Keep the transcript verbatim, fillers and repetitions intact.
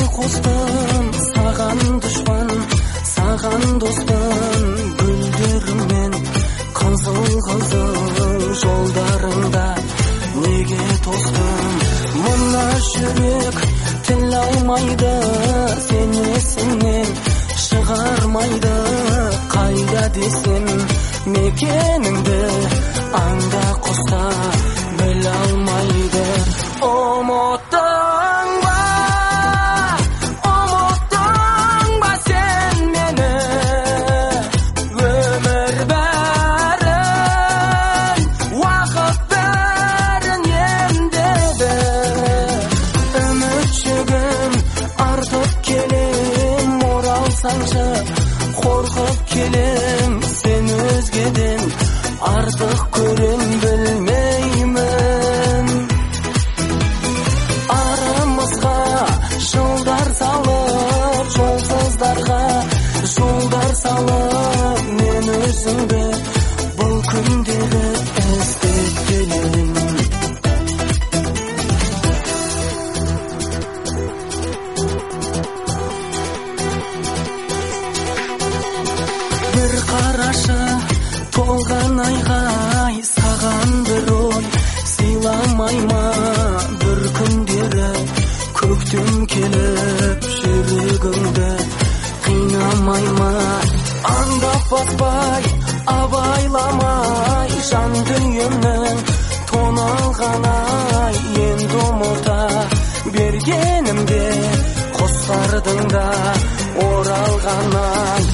қостым саған дұшпан, саған доспын. Гүлдеріммен қызыл қызыл жолдарыңда неге тостым? Мына жүрек тіл алмайды, сен есіңнен шығармайды. Қайда десем мекеніңді аңда құста біле алмайды. Ұмыттың ба, ұмыттың ба сен мені? Өмір бәрін, уақыт бәрін емдеді. Үмітшігім артып келем, оралсаңшы қорқып келем. Сен өзгеден артық көрем білмеймін. Арамызға жылдар салып, жолсыздарға жолдар салып, мен өзіңді бұл күндері іздеп келем. Bir қарашы толған айғай, саған бір ой сыйламай ма? Bir күндері көктем келіп жүрегіңді қинамай ма? Аңдап баспай, абайламай, жан дүниемнің тоналғанай. Енді ұмыта бергенімде құстардың да оралғанай.